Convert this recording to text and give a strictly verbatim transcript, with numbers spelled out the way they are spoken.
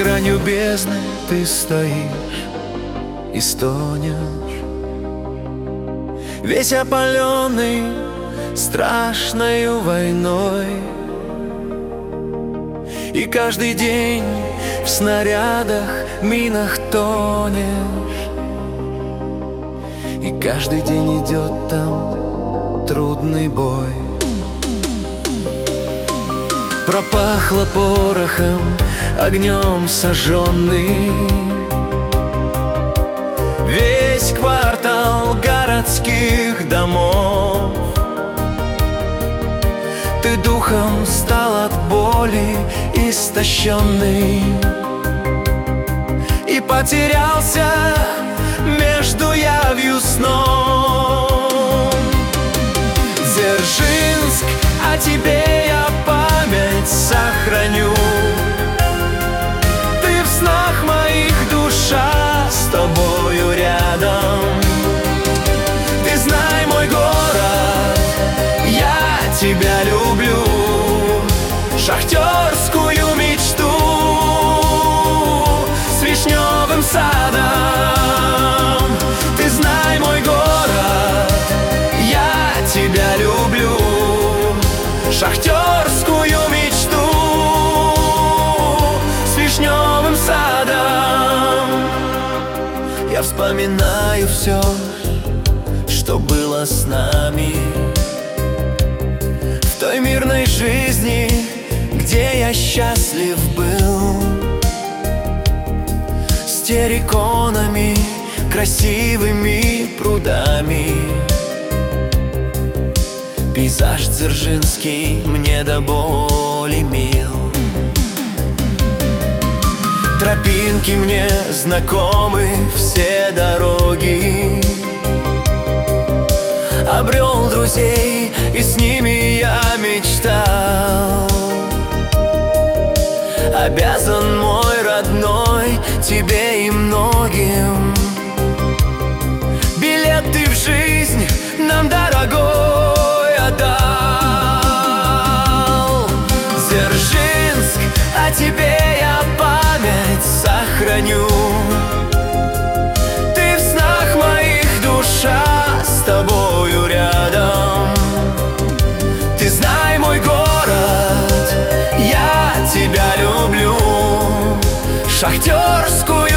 гранью бездны ты стоишь и стонешь, весь опаленный страшною войной. И каждый день в снарядах, минах тонешь, и каждый день идет там трудный бой. Пропахло порохом, огнем сожженный весь квартал городских домов. Ты духом стал от боли истощенный и потерялся между явью сном. Дзержинск, о тебе я память сохраню. Ты в снах моих, душа с тобою рядом. Ты знай, мой город, я тебя люблю. Шахтерскую мечту с вишневым садом. Ты знай, мой город, я тебя люблю. Шахтерскую мечту с вишневым садом. Я вспоминаю все, что было с нами в той мирной жизни, где я счастлив был, с терриконами, красивыми прудами. Пейзаж дзержинский мне до боли мил. Тропинки мне знакомы, все дороги. Обрел друзей, и с ними я мечтал. Обязан, мой родной, тебе и многим. Билет ты в жизнь нам дорогой отдал. Дзержинск, о тебе я память сохраню. Ты в снах моих, душа с тобою рядом. Ты знай, мой город, я тебя люблю. Шахтерскую